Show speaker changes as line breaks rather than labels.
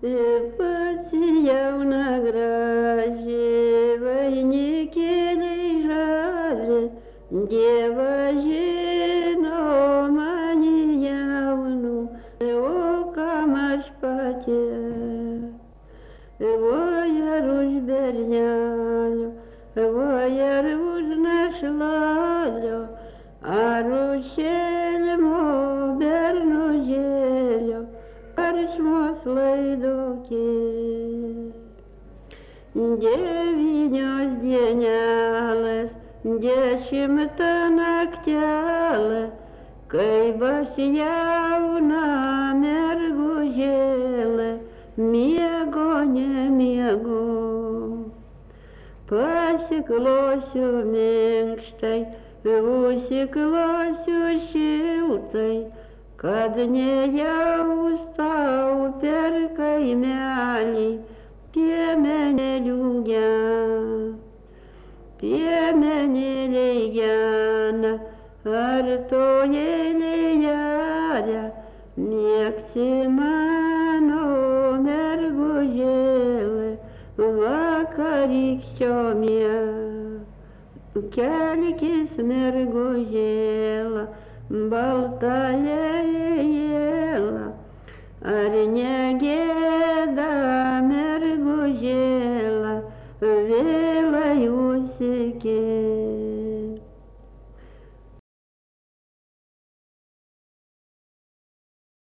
Посіяв на гражі, войники лежали, дева жено маньявну, ока машпате. Воя руж бернялю, воя руж нашлалю, а рушельмо бернужелю, каршмо слайдуки. Девинё сденялась, дещим-то ногтяла, кай башьявна мергужела, мего не мего. Посеклось у менгштай, усеклось у шилтай, кад не я устал перкой мяли, пемене люгя. Пемене легяна, арто елеяря, мектимано мергужеле, вакарик щомя. Келькис мергужела, болтая ела, арнеге